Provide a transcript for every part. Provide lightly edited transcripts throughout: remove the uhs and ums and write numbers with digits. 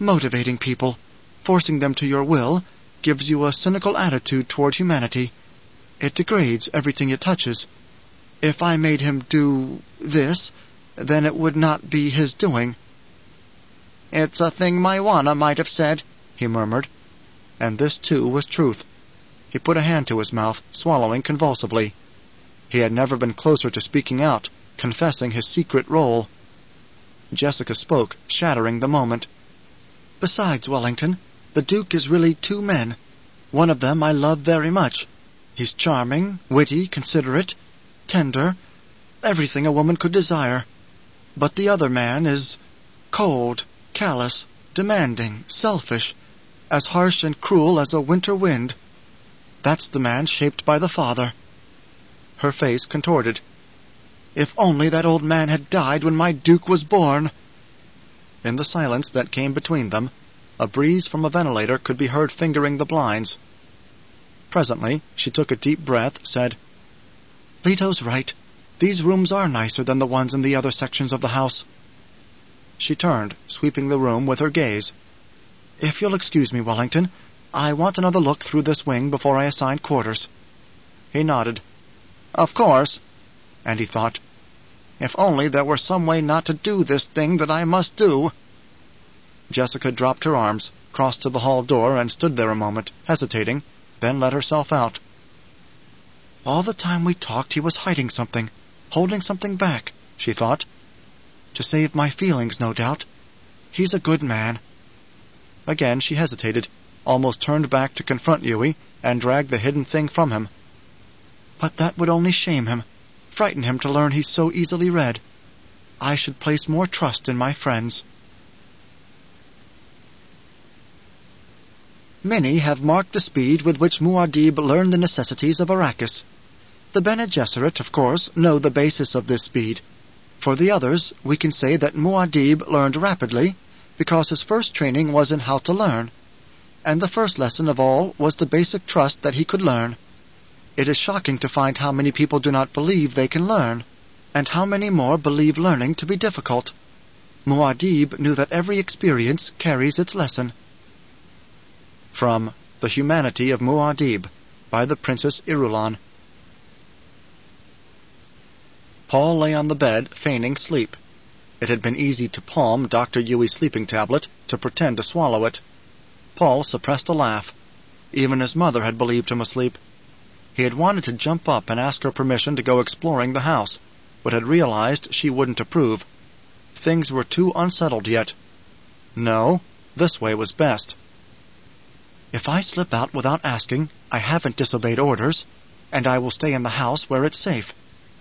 Motivating people, forcing them to your will, gives you a cynical attitude toward humanity. It degrades everything it touches. If I made him do this, then it would not be his doing." "It's a thing my Juana might have said," he murmured. And this, too, was truth. He put a hand to his mouth, swallowing convulsively. He had never been closer to speaking out, confessing his secret role. Jessica spoke, shattering the moment. "Besides, Wellington, the Duke is really two men. One of them I love very much. He's charming, witty, considerate, tender, everything a woman could desire. But the other man is cold, callous, demanding, selfish, as harsh and cruel as a winter wind. That's the man shaped by the father." Her face contorted. "If only that old man had died when my Duke was born!" In the silence that came between them, a breeze from a ventilator could be heard fingering the blinds. Presently, she took a deep breath, said, "Leto's right. These rooms are nicer than the ones in the other sections of the house." She turned, sweeping the room with her gaze. "If you'll excuse me, Wellington, I want another look through this wing before I assign quarters." He nodded. "Of course." And he thought, "If only there were some way not to do this thing that I must do." Jessica dropped her arms, crossed to the hall door, and stood there a moment, hesitating, then let herself out. "All the time we talked he was hiding something, holding something back," she thought. "To save my feelings, no doubt. He's a good man." Again she hesitated, almost turned back to confront Yui, and drag the hidden thing from him. But that would only shame him, frighten him to learn he's so easily read. I should place more trust in my friends. Many have marked the speed with which Muad'Dib learned the necessities of Arrakis. The Bene Gesserit, of course, know the basis of this speed. For the others, we can say that Muad'Dib learned rapidly, because his first training was in how to learn, and the first lesson of all was the basic trust that he could learn. It is shocking to find how many people do not believe they can learn, and how many more believe learning to be difficult. Muad'Dib knew that every experience carries its lesson. From The Humanity of Muad'Dib, by the Princess Irulan. Paul lay on the bed, feigning sleep. It had been easy to palm Dr. Yui's sleeping tablet, to pretend to swallow it. Paul suppressed a laugh. Even his mother had believed him asleep. He had wanted to jump up and ask her permission to go exploring the house, but had realized she wouldn't approve. Things were too unsettled yet. No, this way was best. If I slip out without asking, I haven't disobeyed orders, and I will stay in the house where it's safe.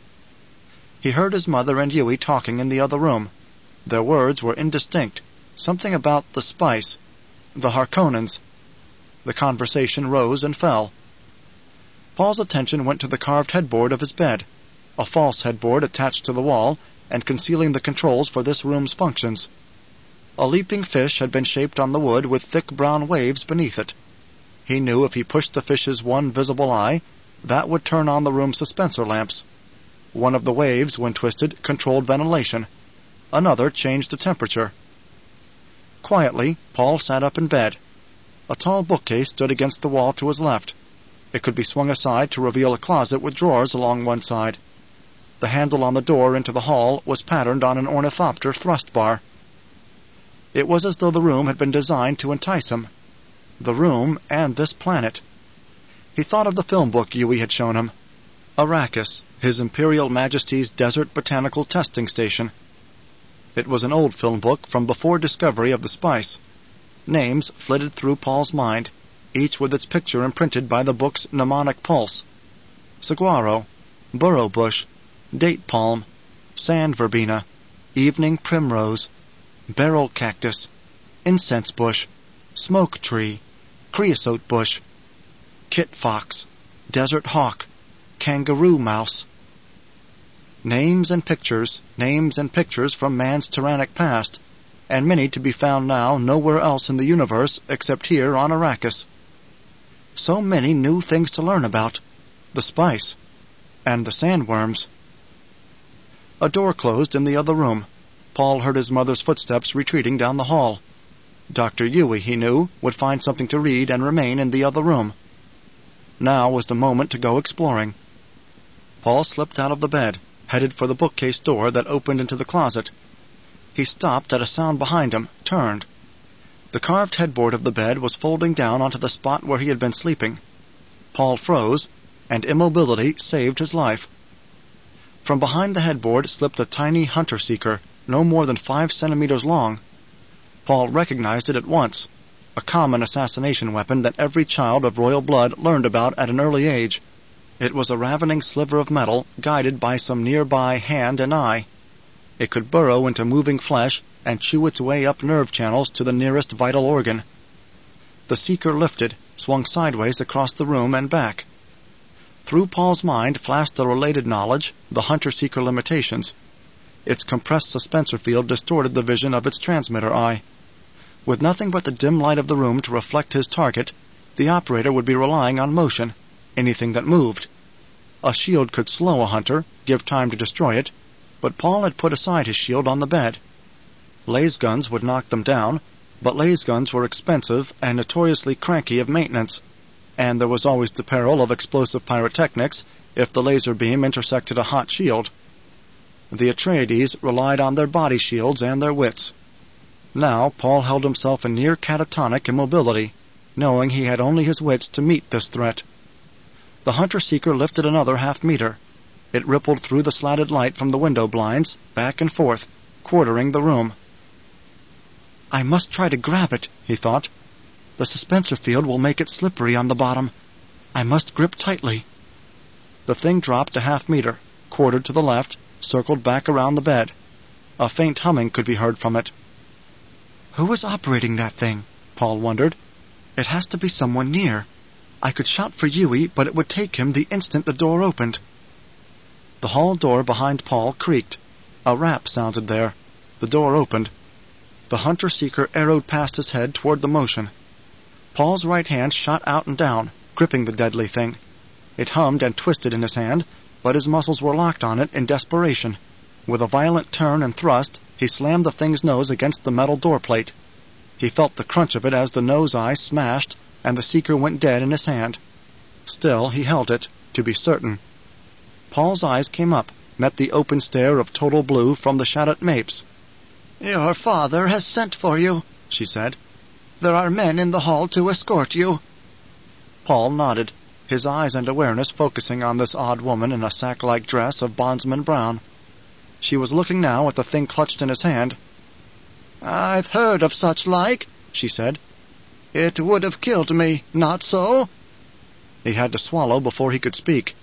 He heard his mother and Yui talking in the other room. Their words were indistinct, something about the spice, the Harkonnens. The conversation rose and fell. Paul's attention went to the carved headboard of his bed, a false headboard attached to the wall and concealing the controls for this room's functions. A leaping fish had been shaped on the wood with thick brown waves beneath it. He knew if he pushed the fish's one visible eye, that would turn on the room's dispenser lamps. One of the waves, when twisted, controlled ventilation. Another changed the temperature. Quietly, Paul sat up in bed. A tall bookcase stood against the wall to his left. It could be swung aside to reveal a closet with drawers along one side. The handle on the door into the hall was patterned on an ornithopter thrust bar. It was as though the room had been designed to entice him. The room and this planet. He thought of the film book Yui had shown him. Arrakis, His Imperial Majesty's Desert Botanical Testing Station. It was an old film book from before discovery of the spice. Names flitted through Paul's mind, each with its picture imprinted by the book's mnemonic pulse. Saguaro, burrow bush, date palm, sand verbena, evening primrose, beryl cactus, incense bush, smoke tree, creosote bush, kit fox, desert hawk, kangaroo mouse. Names and pictures from man's tyrannic past, and many to be found now nowhere else in the universe except here on Arrakis. So many new things to learn about. The spice. And the sandworms. A door closed in the other room. Paul heard his mother's footsteps retreating down the hall. Dr. Yueh, he knew, would find something to read and remain in the other room. Now was the moment to go exploring. Paul slipped out of the bed, headed for the bookcase door that opened into the closet. He stopped at a sound behind him, turned. The carved headboard of the bed was folding down onto the spot where he had been sleeping. Paul froze, and immobility saved his life. From behind the headboard slipped a tiny hunter-seeker, no more than 5 centimeters long. Paul recognized it at once, a common assassination weapon that every child of royal blood learned about at an early age. It was a ravening sliver of metal, guided by some nearby hand and eye. It could burrow into moving flesh and chew its way up nerve channels to the nearest vital organ. The seeker lifted, swung sideways across the room and back. Through Paul's mind flashed the related knowledge, the hunter-seeker limitations. Its compressed suspensor field distorted the vision of its transmitter eye. With nothing but the dim light of the room to reflect his target, the operator would be relying on motion, anything that moved. A shield could slow a hunter, give time to destroy it, but Paul had put aside his shield on the bed. Laser guns would knock them down, but laser guns were expensive and notoriously cranky of maintenance, and there was always the peril of explosive pyrotechnics if the laser beam intersected a hot shield. The Atreides relied on their body shields and their wits. Now Paul held himself in near catatonic immobility, knowing he had only his wits to meet this threat. The hunter-seeker lifted another half-meter. It rippled through the slatted light from the window blinds, back and forth, quartering the room. "I must try to grab it," he thought. "The suspensor field will make it slippery on the bottom. I must grip tightly." The thing dropped a half-meter, quartered to the left, circled back around the bed. A faint humming could be heard from it. Who is operating that thing? Paul wondered. It has to be someone near. I could shout for Yueh, but it would take him the instant the door opened. The hall door behind Paul creaked. A rap sounded there. The door opened. The hunter-seeker arrowed past his head toward the motion. Paul's right hand shot out and down, gripping the deadly thing. It hummed and twisted in his hand, but his muscles were locked on it in desperation. With a violent turn and thrust, he slammed the thing's nose against the metal door plate. He felt the crunch of it as the nose eye smashed, and the seeker went dead in his hand. Still, he held it, to be certain. Paul's eyes came up, met the open stare of total blue from the Shattuck Mapes. "Your father has sent for you," she said. "There are men in the hall to escort you." Paul nodded, his eyes and awareness focusing on this odd woman in a sack-like dress of bondsman brown. She was looking now at the thing clutched in his hand. "I've heard of such like," she said. "It would have killed me, not so?" He had to swallow before he could speak.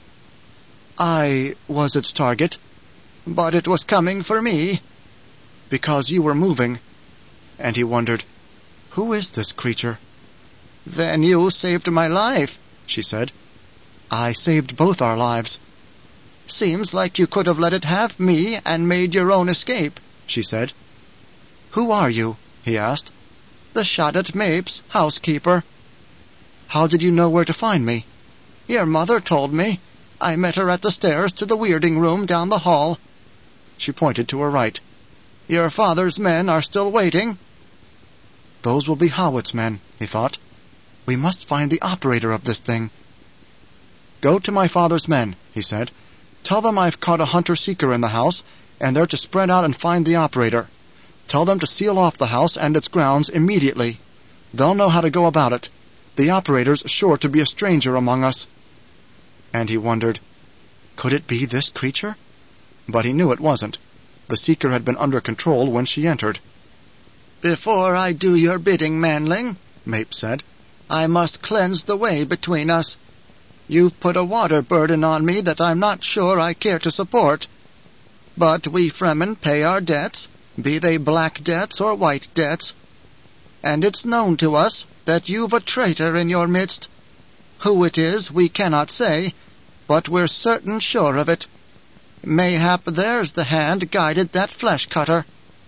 "I was its target." "But it was coming for me." "Because you were moving." And he wondered, who is this creature? "Then you saved my life," she said. "I saved both our lives." "Seems like you could have let it have me and made your own escape," she said. "Who are you?" he asked. "The Shattuck Mapes, housekeeper." "How did you know where to find me?" "Your mother told me. I met her at the stairs to the weirding room down the hall." She pointed to her right. "Your father's men are still waiting." Those will be Hawit's men, he thought. We must find the operator of this thing. "Go to my father's men," he said. "Tell them I've caught a hunter-seeker in the house, and they're to spread out and find the operator. Tell them to seal off the house and its grounds immediately. They'll know how to go about it. The operator's sure to be a stranger among us." And he wondered, could it be this creature? But he knew it wasn't. The seeker had been under control when she entered. "Before I do your bidding, manling," Mape said, "I must cleanse the way between us. You've put a water burden on me that I'm not sure I care to support. But we Fremen pay our debts, be they black debts or white debts. And it's known to us that you've a traitor in your midst. Who it is we cannot say, but we're certain sure of it. Mayhap there's the hand guided that flesh-cutter."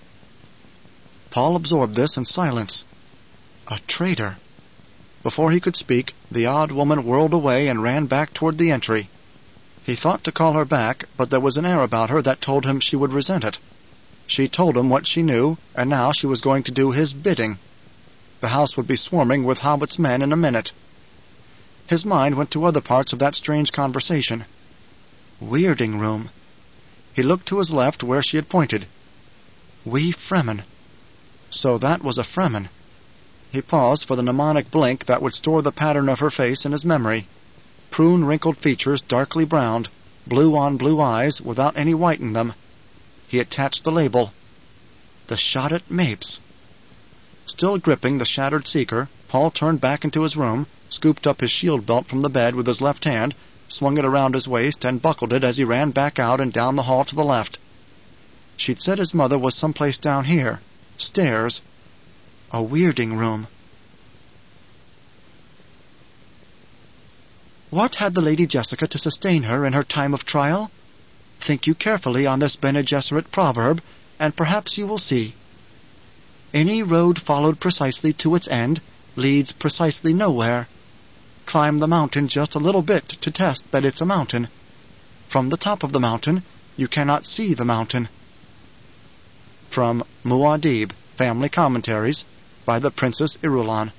Paul absorbed this in silence. A traitor. Before he could speak, the odd woman whirled away and ran back toward the entry. He thought to call her back, but there was an air about her that told him she would resent it. She told him what she knew, and now she was going to do his bidding. The house would be swarming with Howitt's men in a minute. His mind went to other parts of that strange conversation. Weirding room. He looked to his left where she had pointed. Wee Fremen. So that was a Fremen. He paused for the mnemonic blink that would store the pattern of her face in his memory. Prune-wrinkled features darkly browned, blue on blue eyes without any white in them. He attached the label. The Shotted Mapes. Still gripping the shattered seeker, Paul turned back into his room, scooped up his shield belt from the bed with his left hand, swung it around his waist, and buckled it as he ran back out and down the hall to the left. She'd said his mother was someplace down here. Stairs. A weirding room. What had the Lady Jessica to sustain her in her time of trial? Think you carefully on this Bene Gesserit proverb, and perhaps you will see. Any road followed precisely to its end leads precisely nowhere. Climb the mountain just a little bit to test that it's a mountain. From the top of the mountain, you cannot see the mountain. From Muad'Dib, Family Commentaries, by the Princess Irulan.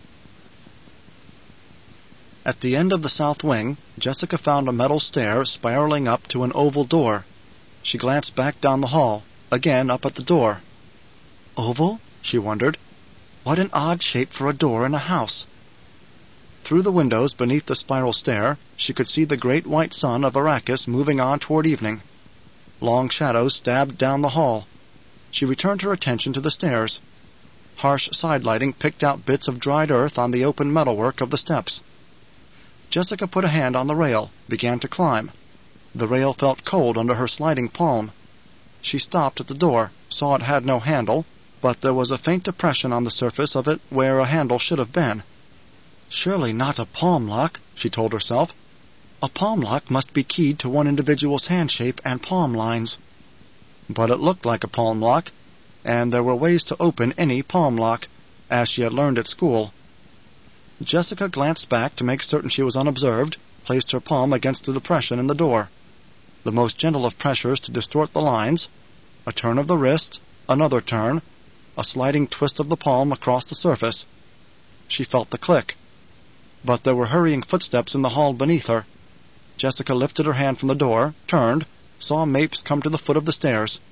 At the end of the south wing, Jessica found a metal stair spiraling up to an oval door. She glanced back down the hall, again up at the door. Oval? She wondered. What an odd shape for a door in a house. Through the windows beneath the spiral stair, she could see the great white sun of Arrakis moving on toward evening. Long shadows stabbed down the hall. She returned her attention to the stairs. Harsh sidelighting picked out bits of dried earth on the open metalwork of the steps. Jessica put a hand on the rail, began to climb. The rail felt cold under her sliding palm. She stopped at the door, saw it had no handle, but there was a faint depression on the surface of it where a handle should have been. Surely not a palm lock, she told herself. A palm lock must be keyed to one individual's hand shape and palm lines. But it looked like a palm lock, and there were ways to open any palm lock, as she had learned at school. Jessica glanced back to make certain she was unobserved, placed her palm against the depression in the door. The most gentle of pressures to distort the lines, a turn of the wrist, another turn, a sliding twist of the palm across the surface. She felt the click. But there were hurrying footsteps in the hall beneath her. Jessica lifted her hand from the door, turned, saw Mapes come to the foot of the stairs.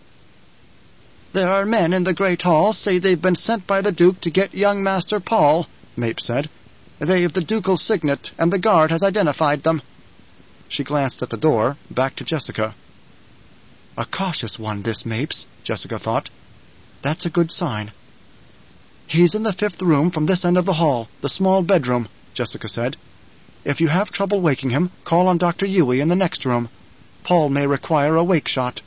"There are men in the great hall say they've been sent by the Duke to get young Master Paul," Mapes said. "They've the ducal signet, and the guard has identified them." She glanced at the door, back to Jessica. A cautious one, this Mapes, Jessica thought. That's a good sign. "He's in the 5th room from this end of the hall, the small bedroom," Jessica said. "If you have trouble waking him, call on Dr. Yueh in the next room. Paul may require a wake shot."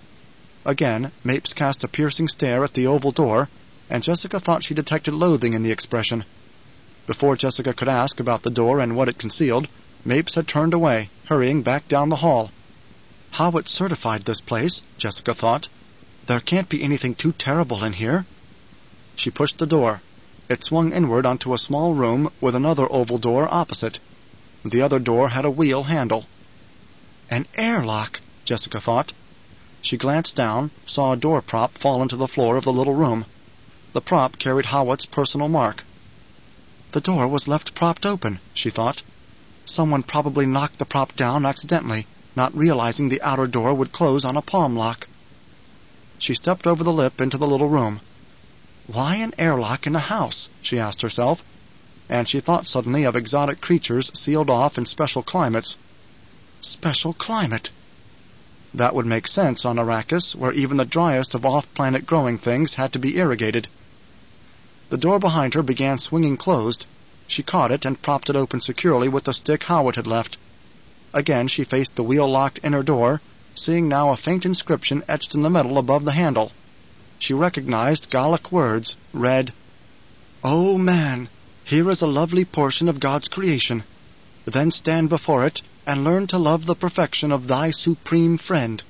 Again, Mapes cast a piercing stare at the oval door, and Jessica thought she detected loathing in the expression. Before Jessica could ask about the door and what it concealed, Mapes had turned away, hurrying back down the hall. Howitt certified this place, Jessica thought. There can't be anything too terrible in here. She pushed the door. It swung inward onto a small room with another oval door opposite. The other door had a wheel handle. An airlock, Jessica thought. She glanced down, saw a door prop fall into the floor of the little room. The prop carried Howitt's personal mark. The door was left propped open, she thought. Someone probably knocked the prop down accidentally, not realizing the outer door would close on a palm lock. She stepped over the lip into the little room. Why an airlock in a house? She asked herself, and she thought suddenly of exotic creatures sealed off in special climates. Special climate! That would make sense on Arrakis, where even the driest of off-planet growing things had to be irrigated. The door behind her began swinging closed. She caught it and propped it open securely with the stick Howitt had left. Again she faced the wheel-locked inner door, seeing now a faint inscription etched in the metal above the handle. She recognized Gallic words, read, "O man, here is a lovely portion of God's creation. Then stand before it and learn to love the perfection of thy supreme friend."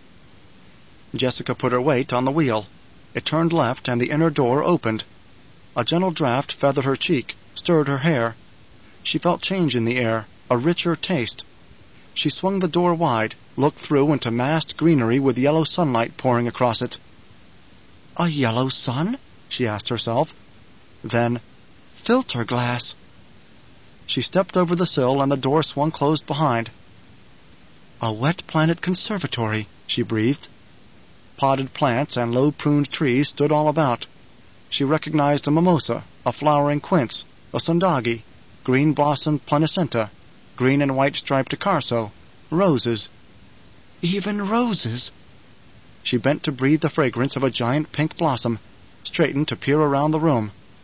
Jessica put her weight on the wheel. It turned left, and the inner door opened. A gentle draft feathered her cheek, stirred her hair. She felt change in the air, a richer taste. She swung the door wide, looked through into massed greenery with yellow sunlight pouring across it. A yellow sun? She asked herself. Then, filter glass. She stepped over the sill and the door swung closed behind. A wet planet conservatory, she breathed. Potted plants and low-pruned trees stood all about. She recognized a mimosa, a flowering quince, a sundagi, green-blossomed planicentia, green and white-striped acarso, roses. Even roses! She bent to breathe the fragrance of a giant pink blossom, straightened to peer around the room.